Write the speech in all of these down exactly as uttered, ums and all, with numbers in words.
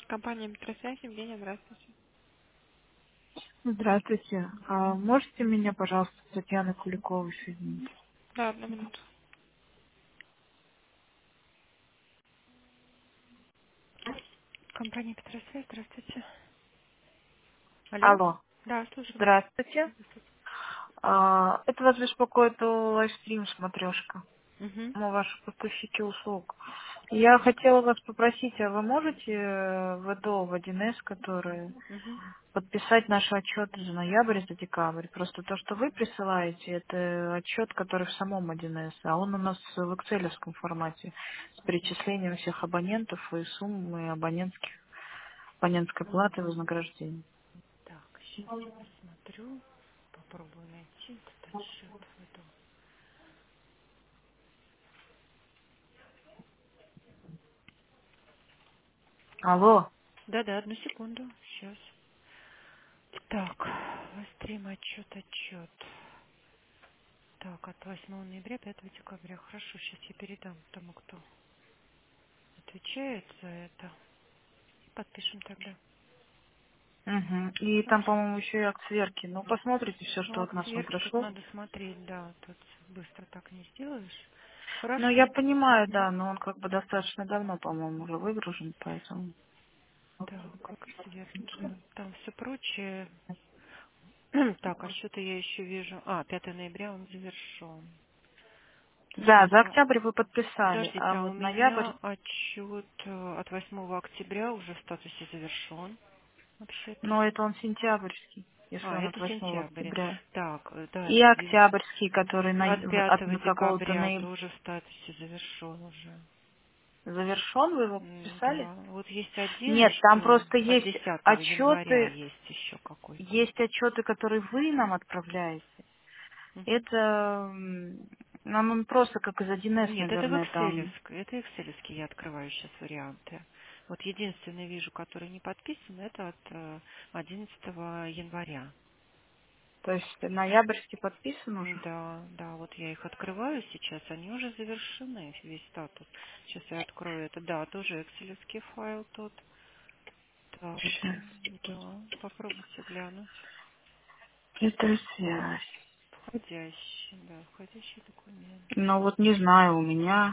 Компания Метросвязь, Евгения, здравствуйте. Здравствуйте. А можете меня, пожалуйста, с Татьяной Куликовой соединить? Да, одну минуту. Компания Петросвязь, здравствуйте. Алло? Алло. Да, слушаю вас. Здравствуйте. А, это вас беспокоит о лайвстрим смотрешка. Угу, Мы ваши поставщики услуг. Я хотела вас попросить, а вы можете э, в ЭДО, в один эс, который угу. подписать наши отчеты за ноябрь, за декабрь? Просто то, что вы присылаете, это отчет, который в самом один эс, а он у нас в экселевском формате с перечислением всех абонентов и суммы абонентских абонентской платы и вознаграждения. Так, сейчас я посмотрю. Попробую найти этот отчет в эту. Алло. Да-да, одну секунду. Сейчас. Так, стрим, отчет, отчет. Так, от восьмого ноября, пятого декабря. Хорошо, сейчас я передам тому, кто отвечает за это. Подпишем тогда. Угу. И там, Хорошо. по-моему, еще и акт сверки. Ну, посмотрите все, Ну, что от акт нас вам сверки тут пришло. надо смотреть, да, тут быстро так не сделаешь. Ну, я Хорошо. понимаю, Мгм. да, но он как бы достаточно давно, по-моему, уже выгружен, поэтому... Так, акт сверки. Там все прочее. Так, а что-то я еще вижу. А, пятого ноября он завершен. Да, за Подождите, а, октябрь вы подписали, подождите, а а у вот ноябрь... меня отчет э, от восьмого октября уже в статусе завершен, вообще-то. Ну, это он сентябрьский, если А, он от это восьмого сентябрь. октября. Так, э, да, И ви- октябрьский, который на... от от пятого на какого-то декабря ноября... тоже в статусе завершен уже. Завершен, вы его М, подписали? Да, вот есть один Нет, там еще, просто от есть десятого января отчеты, есть еще какой-то. есть отчеты, которые вы нам отправляете. Мгм. Это, м, нам он просто как из один эс, Нет, это в наверное, там. Excel, это Excel я открываю сейчас варианты. Вот единственный вижу, который не подписан, это от э, одиннадцатого января. То есть ноябрьский подписан М, уже. Да, да, вот я их открываю сейчас, они уже завершены, весь статус. Сейчас я открою это, да, тоже Excel файл тот. Так, Сейчас. да, попробуйте глянуть. Это связь. Входящий, да, входящий документ. Ну вот не знаю, у меня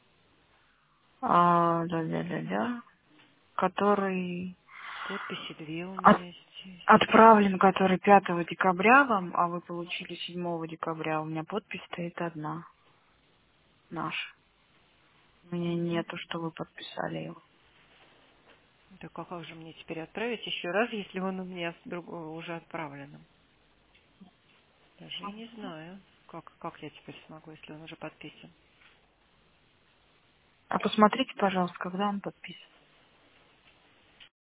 а, да-да-да-да, который Подписи две у от- меня здесь. отправлен, который пятого декабря вам, а вы получили седьмого декабря. У меня подпись стоит одна, наша. У меня нету, что вы подписали его. Так а как же мне теперь отправить еще раз, если он у меня с другого уже отправлен? Даже и не знаю, как, как я теперь смогу, если он уже подписан. А посмотрите, пожалуйста, когда он подписан.